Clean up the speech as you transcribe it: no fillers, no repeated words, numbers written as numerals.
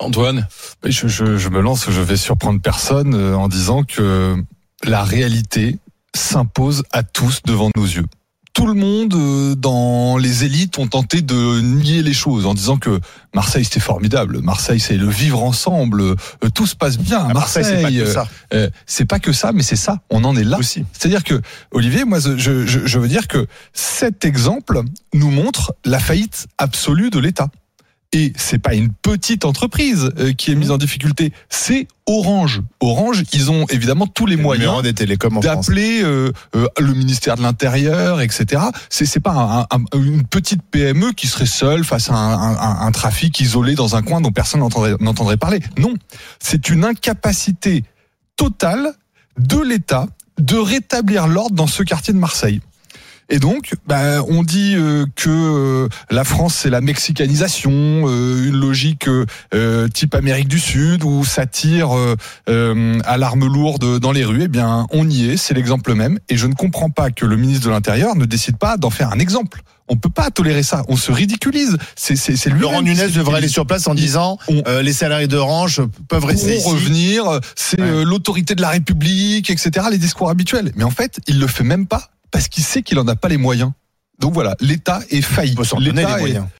Antoine, je me lance, je vais surprendre personne en disant que la réalité s'impose à tous devant nos yeux. Tout le monde dans les élites ont tenté de nier les choses en disant que Marseille c'était formidable, Marseille c'est le vivre ensemble, tout se passe bien à Marseille. C'est pas que ça. C'est pas que ça, mais c'est ça, on en est là. Aussi. C'est-à-dire que, Olivier, moi je veux dire que cet exemple nous montre la faillite absolue de l'État. Et c'est pas une petite entreprise qui est mise en difficulté, c'est Orange. Orange, ils ont évidemment tous les moyens des télécoms en d'appeler le ministère de l'Intérieur, etc. C'est pas une petite PME qui serait seule face à un trafic isolé dans un coin dont personne n'entendrait parler. Non, c'est une incapacité totale de l'État de rétablir l'ordre dans ce quartier de Marseille. Et donc, on dit que la France c'est la mexicanisation, une logique type Amérique du Sud où ça tire à l'arme lourde dans les rues. Eh bien, on y est, c'est l'exemple même. Et je ne comprends pas que le ministre de l'Intérieur ne décide pas d'en faire un exemple. On peut pas tolérer ça. On se ridiculise. C'est Laurent Nunez devrait aller sur place en disant les salariés d'Orange peuvent rester ici. Revenir. C'est l'autorité de la République, etc. Les discours habituels. Mais en fait, il le fait même pas. Parce qu'il sait qu'il en a pas les moyens. Donc voilà, l'État est failli. Il faut s'en donner les moyens.